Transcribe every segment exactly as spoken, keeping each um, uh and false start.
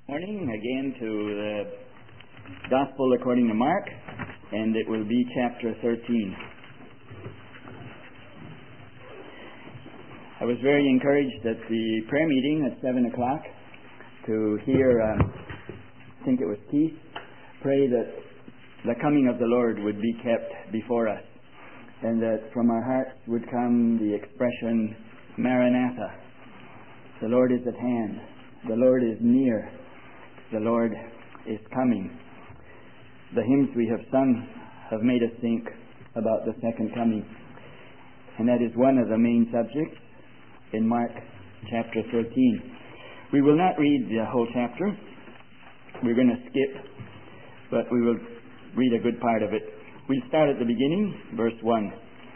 Morning again to the Gospel according to Mark, and it will be chapter thirteen. I was very encouraged at the prayer meeting at seven o'clock to hear, um, I think it was Keith, pray that the coming of the Lord would be kept before us, and that from our hearts would come the expression, Maranatha. The Lord is at hand. The Lord is near. The Lord is coming. The hymns we have sung have made us think about the second coming. And that is one of the main subjects in Mark chapter thirteen. We will not read the whole chapter. We're going to skip, but we will read a good part of it. We'll start at the beginning, verse one.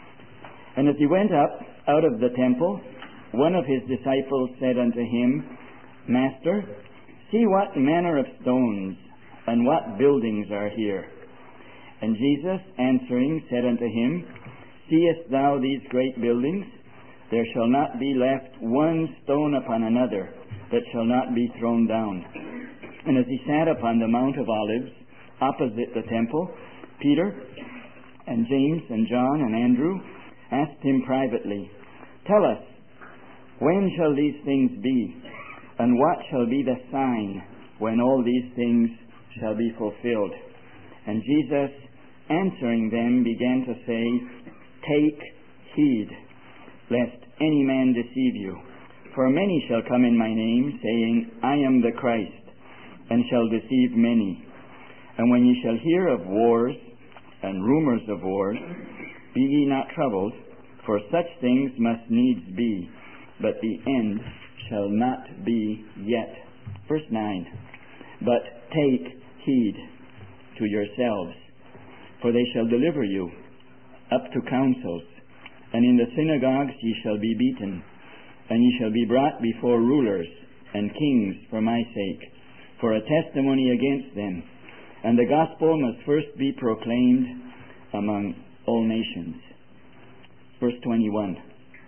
And as he went up out of the temple, one of his disciples said unto him, Master, see what manner of stones and what buildings are here. And Jesus answering said unto him, Seest thou these great buildings? There shall not be left one stone upon another that shall not be thrown down. And as he sat upon the Mount of Olives, opposite the temple, Peter and James and John and Andrew asked him privately, Tell us, when shall these things be? And what shall be the sign when all these things shall be fulfilled? And Jesus, answering them, began to say, Take heed, lest any man deceive you. For many shall come in my name, saying, I am the Christ, and shall deceive many. And when ye shall hear of wars and rumors of wars, be ye not troubled, for such things must needs be, but the end shall not be yet. Verse nine. But take heed to yourselves, for they shall deliver you up to councils, and in the synagogues ye shall be beaten, and ye shall be brought before rulers and kings for my sake, for a testimony against them. And the gospel must first be proclaimed among all nations. Verse twenty-one.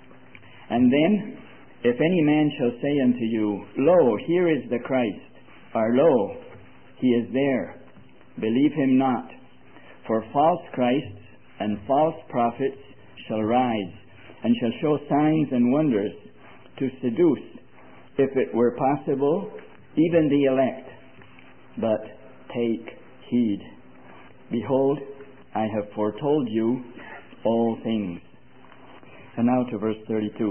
And then, if any man shall say unto you, Lo, here is the Christ, or Lo, he is there, believe him not. For false Christs and false prophets shall rise, and shall show signs and wonders, to seduce, if it were possible, even the elect. But take heed. Behold, I have foretold you all things. And now to verse thirty-two.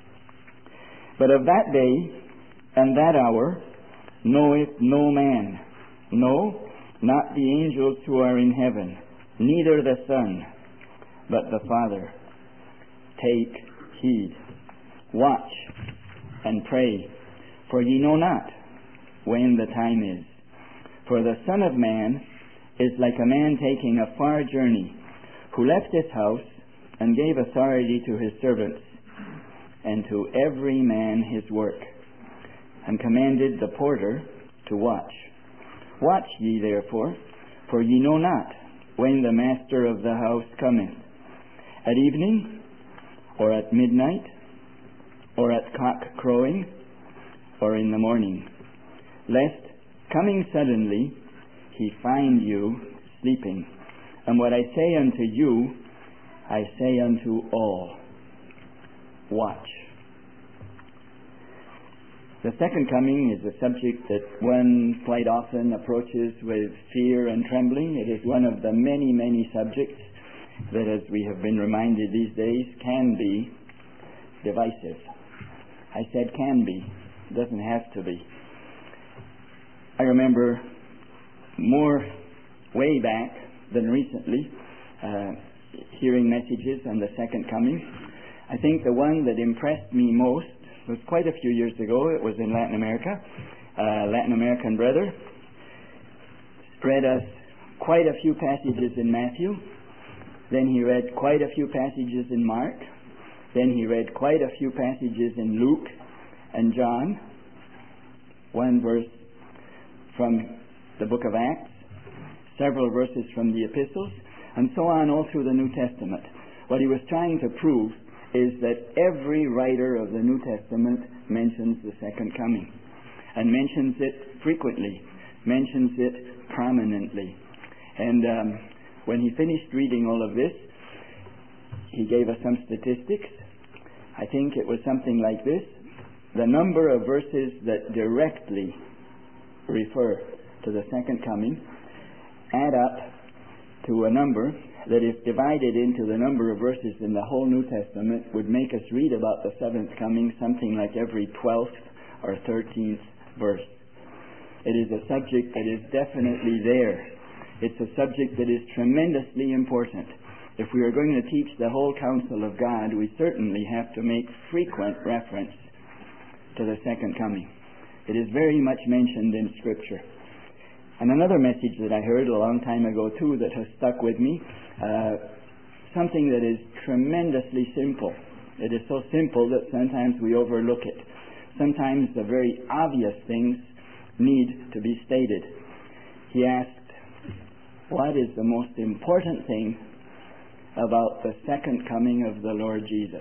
But of that day and that hour knoweth no man, no, not the angels who are in heaven, neither the Son, but the Father. Take heed, watch, and pray, for ye know not when the time is. For the Son of Man is like a man taking a far journey, who left his house and gave authority to his servants, and to every man his work, and commanded the porter to watch. Watch ye therefore, for ye know not when the master of the house cometh, at evening, or at midnight, or at cock crowing, or in the morning, lest, coming suddenly, he find you sleeping. And what I say unto you, I say unto all, watch. The second coming is a subject that one quite often approaches with fear and trembling. It is one of the many, many subjects that, as we have been reminded these days, can be divisive. I said can be. It doesn't have to be. I remember more way back than recently uh, hearing messages on the second coming. I think the one that impressed me most was quite a few years ago. It was in Latin America. A Latin American brother read us quite a few passages in Matthew. Then he read quite a few passages in Mark. Then he read quite a few passages in Luke and John. One verse from the book of Acts, several verses from the epistles, and so on all through the New Testament. What he was trying to prove is that every writer of the New Testament mentions the second coming. and mentions it frequently, mentions it prominently. And um, when he finished reading all of this, he gave us some statistics. I think it was something like this. The number of verses that directly refer to the second coming add up to a number that, if divided into the number of verses in the whole New Testament, would make us read about the seventh coming something like every twelfth or thirteenth verse. It is a subject that is definitely there. It's a subject that is tremendously important. If we are going to teach the whole counsel of God, we certainly have to make frequent reference to the second coming. It is very much mentioned in Scripture. And another message that I heard a long time ago too that has stuck with me, uh, something that is tremendously simple. It is so simple that sometimes we overlook it. Sometimes the very obvious things need to be stated. He asked, what is the most important thing about the second coming of the Lord Jesus?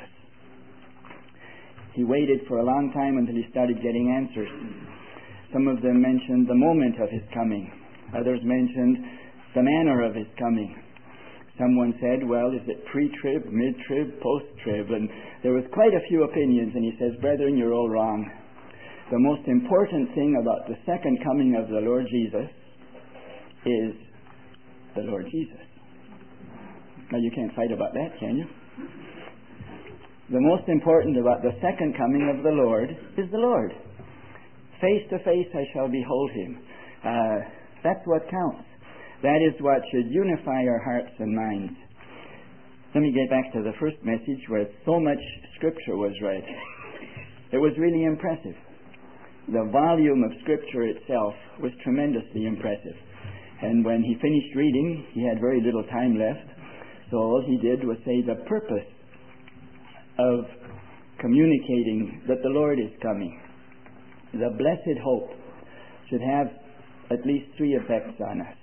He waited for a long time until he started getting answers. Some of them mentioned the moment of his coming. Others mentioned the manner of his coming. Someone said, well, is it pre-trib, mid-trib, post-trib? And there was quite a few opinions, and he says, brethren, you're all wrong. The most important thing about the second coming of the Lord Jesus is the Lord Jesus. Now, you can't fight about that, can you? The most important about the second coming of the Lord is the Lord. Face to face I shall behold him. Uh, that's what counts. That is what should unify our hearts and minds. Let me get back to the first message where so much Scripture was read. It was really impressive. The volume of Scripture itself was tremendously impressive. And when he finished reading, he had very little time left. So all he did was say the purpose of communicating that the Lord is coming. The blessed hope should have at least three effects on us.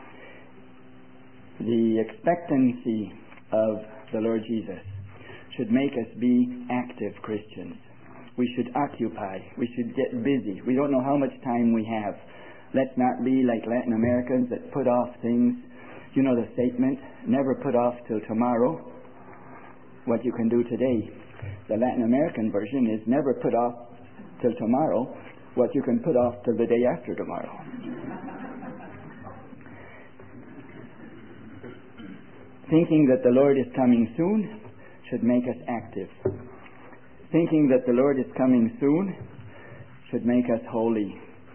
The expectancy of the Lord Jesus should make us be active Christians. We should occupy. We should get busy. We don't know how much time we have. Let's not be like Latin Americans that put off things. You know the statement, never put off till tomorrow what you can do today. The Latin American version is never put off till tomorrow what you can put off till the day after tomorrow. Thinking that the Lord is coming soon should make us active. Thinking that the Lord is coming soon should make us holy.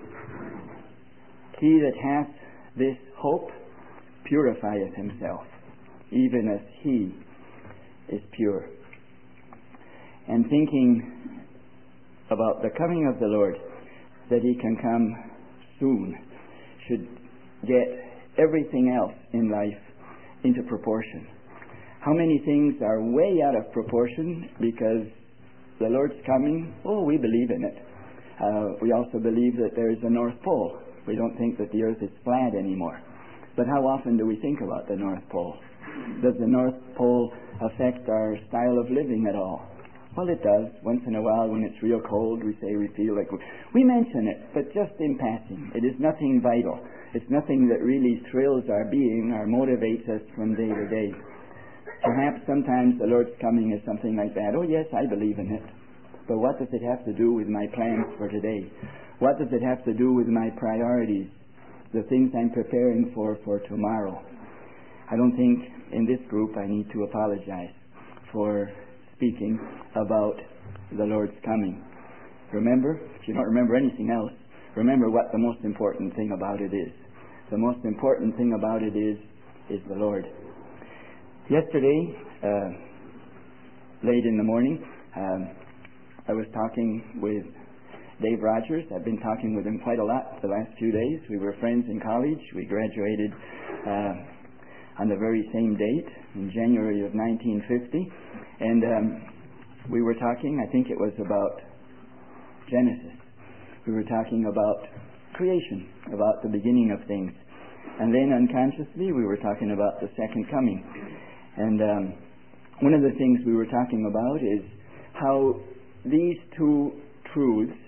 He that hath this hope purifieth himself, even as he is pure. And thinking about the coming of the Lord, that he can come soon, should get everything else in life into proportion. How many things are way out of proportion because the Lord's coming? Oh, we believe in it. Uh, we also believe that there is a North Pole. We don't think that the earth is flat anymore. But how often do we think about the North Pole? Does the North Pole affect our style of living at all? Well, it does. Once in a while, when it's real cold, we say we feel like we, we mention it, but just in passing. It is nothing vital. It's nothing that really thrills our being or motivates us from day to day. Perhaps sometimes the Lord's coming is something like that. Oh, yes, I believe in it. But what does it have to do with my plans for today? What does it have to do with my priorities, the things I'm preparing for for tomorrow? I don't think in this group I need to apologize for speaking about the Lord's coming. Remember, if you don't remember anything else, remember what the most important thing about it is. The most important thing about it is, is the Lord. Yesterday, uh, late in the morning, um, I was talking with Dave Rogers. I've been talking with him quite a lot the last few days. We were friends in college. We graduated uh, on the very same date in January of nineteen fifty. And um, we were talking, I think it was about Genesis. We were talking about creation, about the beginning of things. And then unconsciously we were talking about the second coming. And um, one of the things we were talking about is how these two truths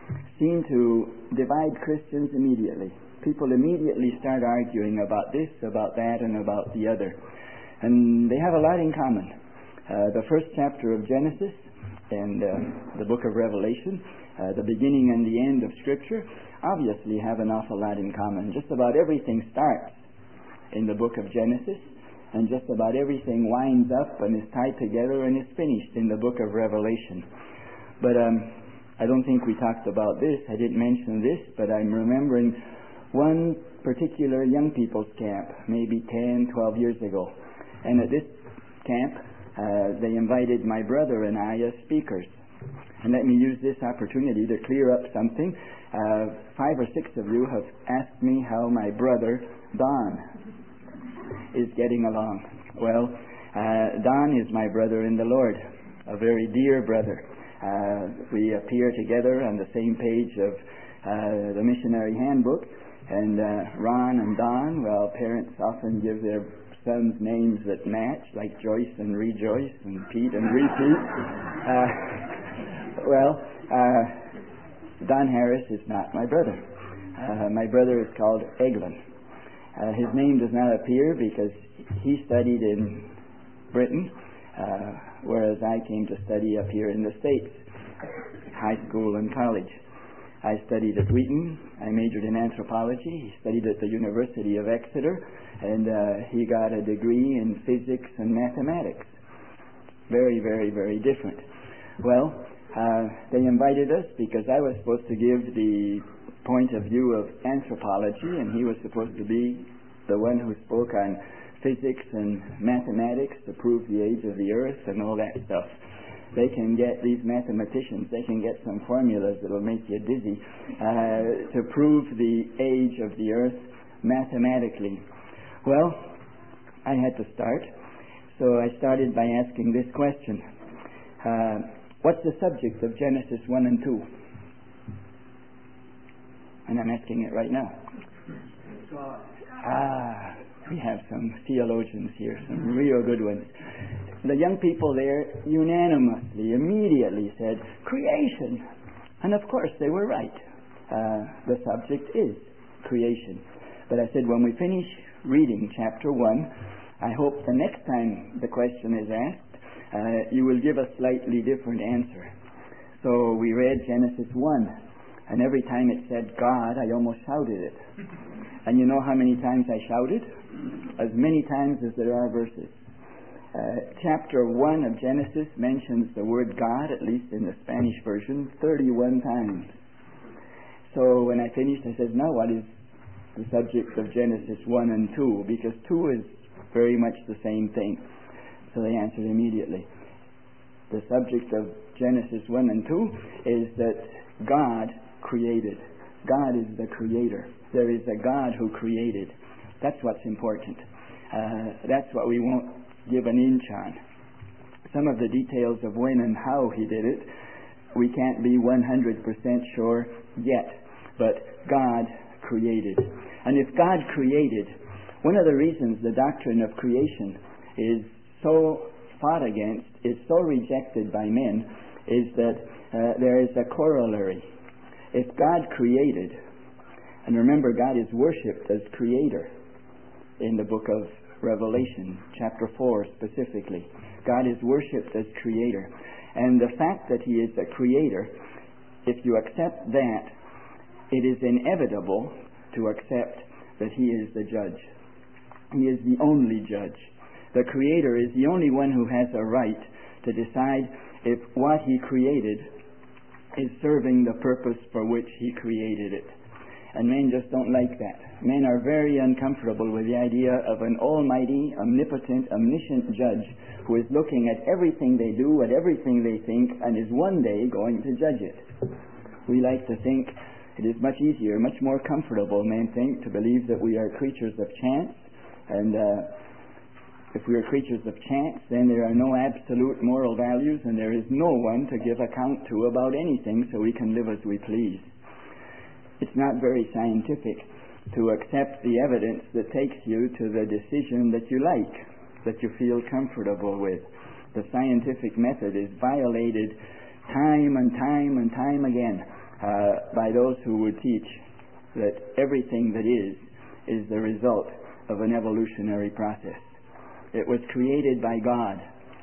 seem to divide Christians immediately. People immediately start arguing about this, about that, and about the other. And they have a lot in common. Uh, the first chapter of Genesis and uh, the book of Revelation, uh, the beginning and the end of Scripture, obviously have an awful lot in common. Just about everything starts in the book of Genesis, and just about everything winds up and is tied together and is finished in the book of Revelation. But um, I don't think we talked about this. I didn't mention this, but I'm remembering one particular young people's camp, maybe ten, twelve years ago. And at this camp, uh, they invited my brother and I as speakers. And let me use this opportunity to clear up something. Uh, five or six of you have asked me how my brother, Don, is getting along. Well, uh, Don is my brother in the Lord, a very dear brother. Uh, we appear together on the same page of uh, the missionary handbook, and uh, Ron and Don, well, parents often give their sons names that match, like Joyce and Rejoice and Pete and Repeat. Uh, well, uh, Don Harris is not my brother. Uh, my brother is called Eglin. Uh, his name does not appear because he studied in Britain, uh, whereas I came to study up here in the States, high school and college. I studied at Wheaton. I majored in anthropology. He studied at the University of Exeter, and uh, he got a degree in physics and mathematics. Very, very, very different. Well, uh, they invited us because I was supposed to give the point of view of anthropology, and he was supposed to be the one who spoke on physics and mathematics to prove the age of the earth and all that stuff. They can get, these mathematicians, they can get some formulas that will make you dizzy uh, to prove the age of the earth mathematically. Well, I had to start, so I started by asking this question. Uh, what's the subject of Genesis one and two? And I'm asking it right now. Ah, we have some theologians here, some real good ones. The young people there unanimously, immediately said, creation. And of course, they were right. Uh, the subject is creation. But I said, when we finish reading chapter one, I hope the next time the question is asked, uh, you will give a slightly different answer. So we read Genesis one. And every time it said God, I almost shouted it. And you know how many times I shouted? As many times as there are verses. Uh, chapter one of Genesis mentions the word God, at least in the Spanish version, thirty-one times. So when I finished, I said, now what is the subject of Genesis one and two? Because two is very much the same thing. So they answered immediately. The subject of Genesis one and two is that God created. God is the creator. There is a God who created. That's what's important. Uh, that's what we won't give an inch on. Some of the details of when and how he did it, we can't be one hundred percent sure yet. But God created. And if God created, one of the reasons the doctrine of creation is so fought against, is so rejected by men, is that uh, there is a corollary. If God created, and remember God is worshipped as creator in the book of Revelation, chapter four specifically. God is worshipped as creator. And the fact that he is a creator, if you accept that, it is inevitable to accept that he is the judge. He is the only judge. The creator is the only one who has a right to decide if what he created is serving the purpose for which he created it. And men just don't like that. Men are very uncomfortable with the idea of an almighty, omnipotent, omniscient judge who is looking at everything they do, at everything they think, and is one day going to judge it. We like to think it is much easier, much more comfortable, men think, to believe that we are creatures of chance, and uh, if we are creatures of chance, then there are no absolute moral values, and there is no one to give account to about anything, so we can live as we please. It's not very scientific to accept the evidence that takes you to the decision that you like, that you feel comfortable with. The scientific method is violated time and time and time again. uh, by those who would teach that everything that is, is the result of an evolutionary process. It was created by God.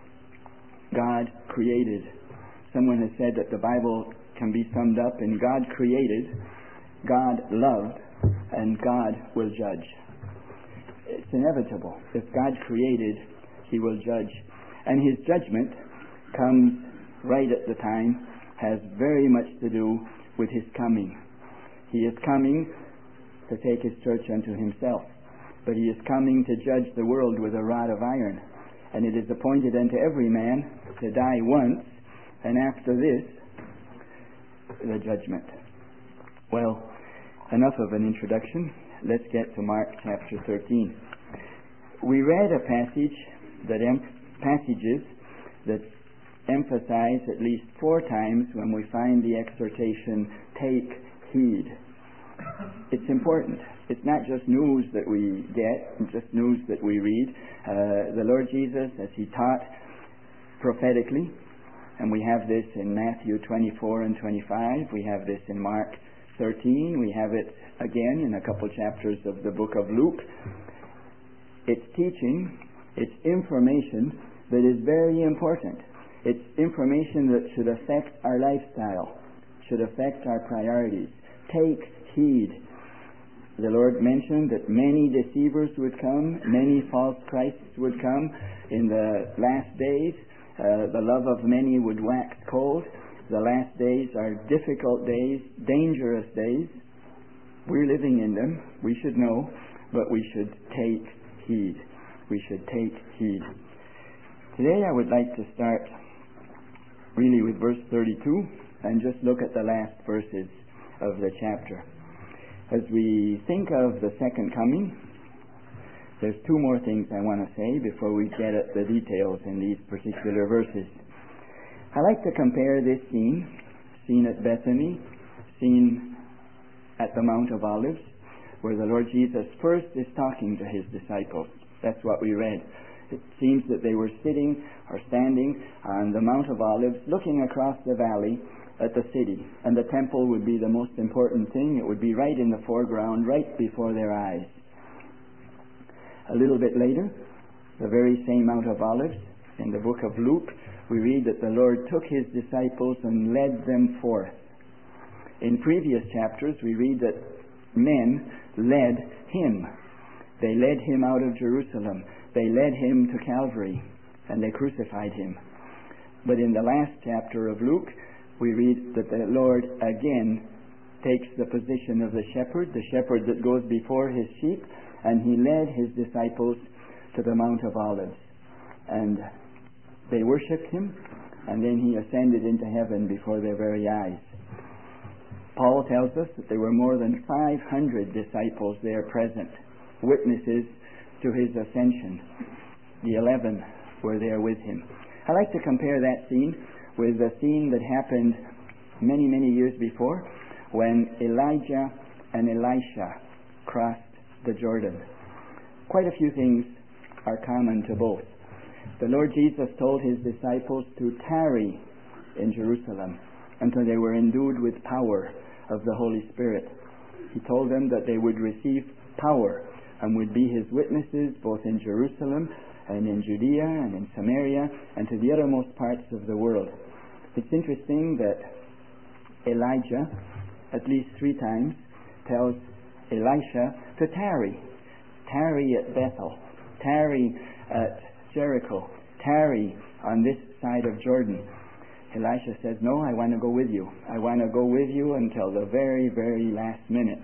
God created. Someone has said that the Bible can be summed up in God created, God loved, and God will judge. It's inevitable. If God created, He will judge. And His judgment comes right at the time, has very much to do with His coming. He is coming to take His church unto Himself, but He is coming to judge the world with a rod of iron. And it is appointed unto every man to die once, and after this, the judgment. Well, enough of an introduction. Let's get to Mark chapter thirteen. We read a passage that em- passages that emphasize at least four times when we find the exhortation, take heed. It's important. It's not just news that we get, just news that we read. Uh, the Lord Jesus, as He taught prophetically, and we have this in Matthew twenty-four and twenty-five, we have this in Mark thirteen, we have it again in a couple chapters of the book of Luke. It's teaching, it's information that is very important. It's information that should affect our lifestyle, should affect our priorities. Take heed. The Lord mentioned that many deceivers would come, many false Christs would come in the last days. Uh, the love of many would wax cold. The last days are difficult days, dangerous days. We're living in them. We should know, but we should take heed. We should take heed. Today I would like to start really with verse thirty-two and just look at the last verses of the chapter. As we think of the second coming, there's two more things I want to say before we get at the details in these particular verses. I like to compare this scene, scene at Bethany, scene at the Mount of Olives, where the Lord Jesus first is talking to His disciples. That's what we read. It seems that they were sitting or standing on the Mount of Olives, looking across the valley at the city, and the temple would be the most important thing. It would be right in the foreground, right before their eyes. A little bit later, the very same Mount of Olives, in the book of Luke, we read that the Lord took His disciples and led them forth. In previous chapters, we read that men led Him. They led Him out of Jerusalem. They led Him to Calvary, and they crucified Him. But in the last chapter of Luke, we read that the Lord again takes the position of the shepherd, the shepherd that goes before His sheep, and He led His disciples to the Mount of Olives. And they worshipped Him, and then He ascended into heaven before their very eyes. Paul tells us that there were more than five hundred disciples there present, witnesses to His ascension. The eleven were there with Him. I like to compare that scene with a scene that happened many, many years before, when Elijah and Elisha crossed the Jordan. Quite a few things are common to both. The Lord Jesus told His disciples to tarry in Jerusalem until they were endued with power of the Holy Spirit. He told them that they would receive power and would be His witnesses both in Jerusalem and in Judea and in Samaria and to the uttermost parts of the world. It's interesting that Elijah, at least three times, tells Elisha to tarry. Tarry at Bethel. Tarry at Jericho. Tarry on this side of Jordan. Elisha says, no, I want to go with you. I want to go with you until the very, very last minute.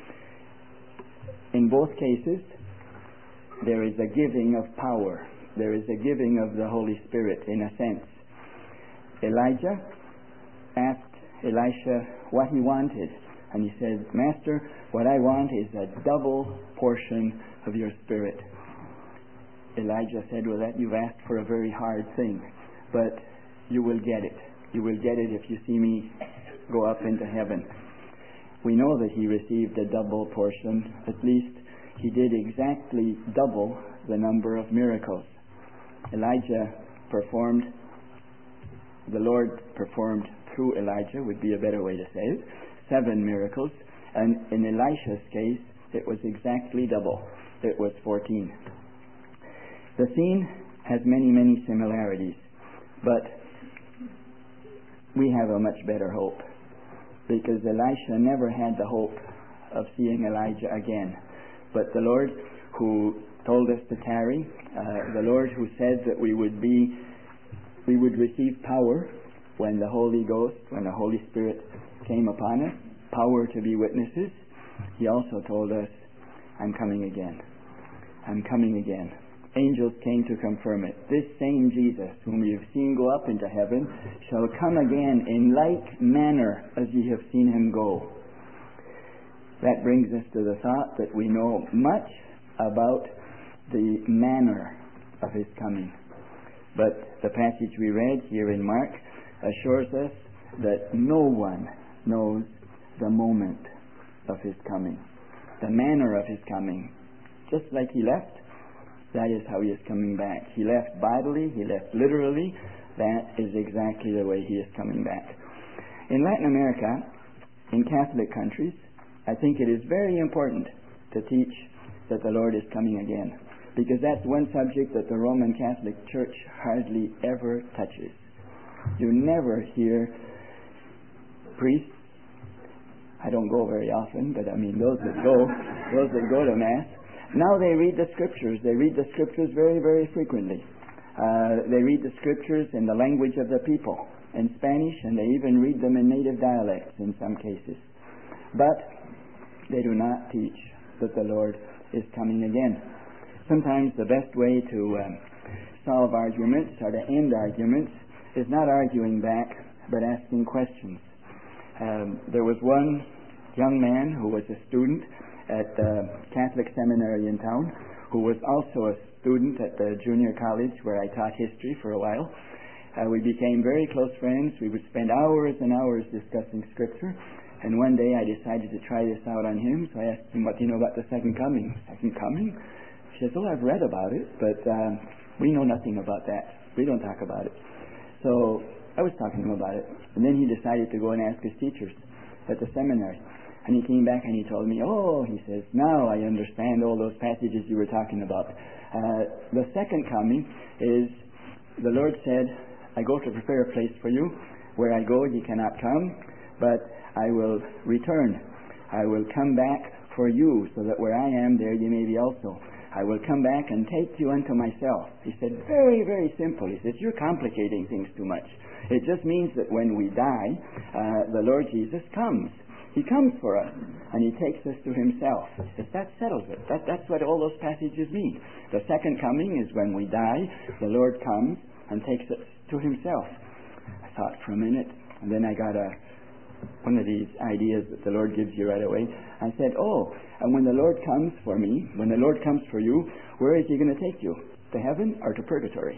In both cases, there is a giving of power. There is a giving of the Holy Spirit, in a sense. Elijah asked Elisha what he wanted, and he said, Master, what I want is a double portion of your Spirit. Elijah said, well, that you've asked for a very hard thing, but you will get it. You will get it if you see me go up into heaven. We know that he received a double portion. At least he did exactly double the number of miracles. Elijah performed, the Lord performed through Elijah, would be a better way to say it. seven miracles, and in Elisha's case, it was exactly double. It was fourteen. The scene has many, many similarities, but we have a much better hope, because Elisha never had the hope of seeing Elijah again. But the Lord who told us to tarry, uh, the Lord who said that we would be, we would receive power when the Holy Ghost, when the Holy Spirit came upon us, power to be witnesses, He also told us, I'm coming again. I'm coming again. Angels came to confirm it. This same Jesus, whom ye have seen go up into heaven, shall come again in like manner as ye have seen him go. That brings us to the thought that we know much about the manner of his coming. But the passage we read here in Mark assures us that no one knows the moment of his coming, the manner of his coming. Just like he left, that is how he is coming back. He left bodily, he left literally. That is exactly the way he is coming back. In Latin America, in Catholic countries, I think it is very important to teach that the Lord is coming again, because that's one subject that the Roman Catholic Church hardly ever touches. You never hear priests, I don't go very often, but I mean those that go, those that go to Mass, now they read the Scriptures. They read the Scriptures very, very frequently. Uh, they read the Scriptures in the language of the people, in Spanish, and they even read them in native dialects in some cases. But they do not teach that the Lord is coming again. Sometimes the best way to um, solve arguments or to end arguments is not arguing back, but asking questions. Um, there was one young man who was a student at the Catholic seminary in town, who was also a student at the junior college where I taught history for a while. Uh, we became very close friends. We would spend hours and hours discussing Scripture. And one day I decided to try this out on him, so I asked him, what do you know about the second coming? Second coming? He says, oh, I've read about it, but um, we know nothing about that. We don't talk about it. So I was talking to him about it. And then he decided to go and ask his teachers at the seminary. And he came back and he told me, oh, he says, now I understand all those passages you were talking about. Uh, the second coming is, the Lord said, I go to prepare a place for you. Where I go, ye cannot come, but I will return. I will come back for you, so that where I am, there ye may be also. I will come back and take you unto myself. He said, very, very simple. He says, you're complicating things too much. It just means that when we die, uh, the Lord Jesus comes. He comes for us, and he takes us to himself. He says, that settles it. That, that's what all those passages mean. The second coming is when we die, the Lord comes and takes us to himself. I thought for a minute, and then I got a one of these ideas that the Lord gives you right away. I said, oh, and when the Lord comes for me, when the Lord comes for you, where is he going to take you? To heaven or to purgatory?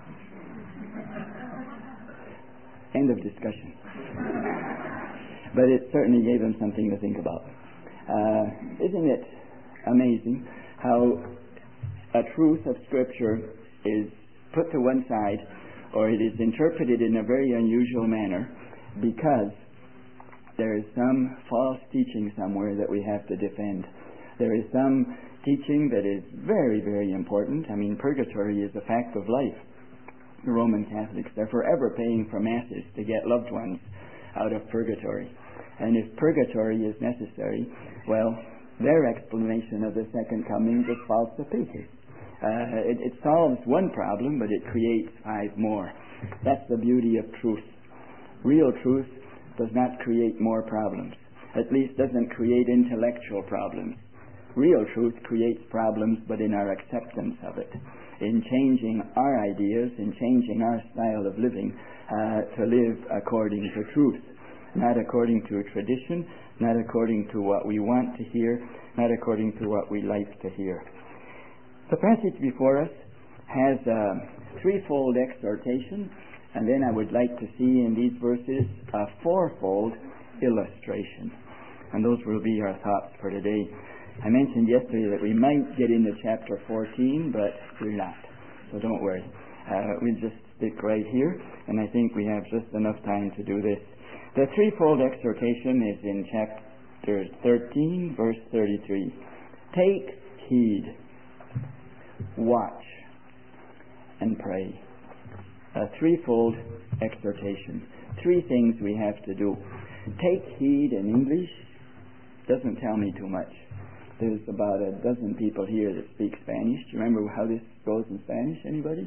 End of discussion. But it certainly gave them something to think about. Uh, isn't it amazing how a truth of Scripture is put to one side, or it is interpreted in a very unusual manner, because there is some false teaching somewhere that we have to defend. There is some teaching that is very, very important. I mean, purgatory is a fact of life. The Roman Catholics, they're forever paying for masses to get loved ones out of purgatory. And if purgatory is necessary, well, their explanation of the second coming just falls to pieces. Uh, it, it solves one problem, but it creates five more. That's the beauty of truth. Real truth does not create more problems. At least doesn't create intellectual problems. Real truth creates problems, but in our acceptance of it, in changing our ideas, in changing our style of living uh, to live according to truth. Not according to tradition, not according to what we want to hear, not according to what we like to hear. The passage before us has a threefold exhortation, and then I would like to see in these verses a fourfold illustration. And those will be our thoughts for today. I mentioned yesterday that we might get into chapter fourteen, but we're not. So don't worry. Uh, we'll just stick right here, and I think we have just enough time to do this. The threefold exhortation is in chapter thirteen, verse thirty-three. Take heed, watch, and pray. A threefold exhortation. Three things we have to do. Take heed in English doesn't tell me too much. There's about a dozen people here that speak Spanish. Do you remember how this goes in Spanish? Anybody?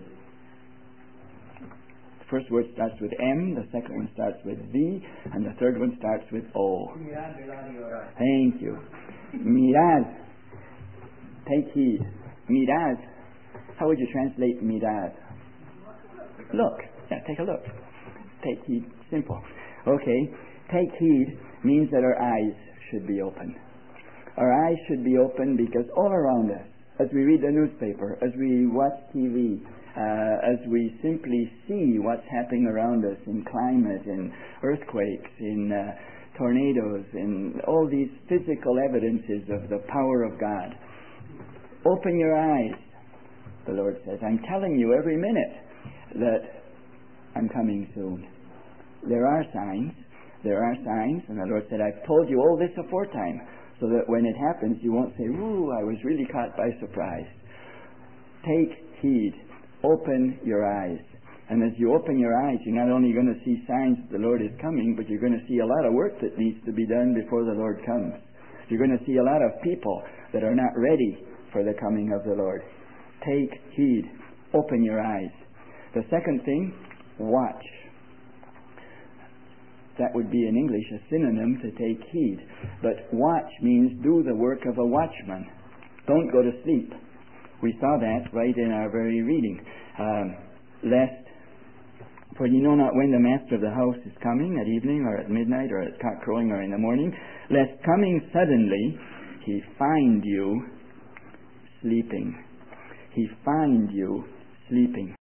The first word starts with M, the second one starts with V, and the third one starts with O. Thank you. Mirad. Take heed. Mirad. How would you translate mirad? Look. Yeah, take a look. Take heed. Simple. Okay. Take heed means that our eyes should be open. Our eyes should be open because all around us, as we read the newspaper, as we watch T V, uh, as we simply see what's happening around us in climate, in earthquakes, in uh, tornadoes, in all these physical evidences of the power of God. Open your eyes, the Lord says. I'm telling you every minute that I'm coming soon. There are signs. There are signs, and the Lord said, I've told you all this aforetime, so that when it happens, you won't say, ooh, I was really caught by surprise. Take heed. Open your eyes. And as you open your eyes, you're not only going to see signs that the Lord is coming, but you're going to see a lot of work that needs to be done before the Lord comes. You're going to see a lot of people that are not ready for the coming of the Lord. Take heed. Open your eyes. The second thing, watch. That would be in English a synonym to take heed. But watch means do the work of a watchman. Don't go to sleep. We saw that right in our very reading. Um, lest, for you know not when the master of the house is coming, at evening or at midnight or at cock crowing or in the morning, lest coming suddenly he find you sleeping. He find you sleeping.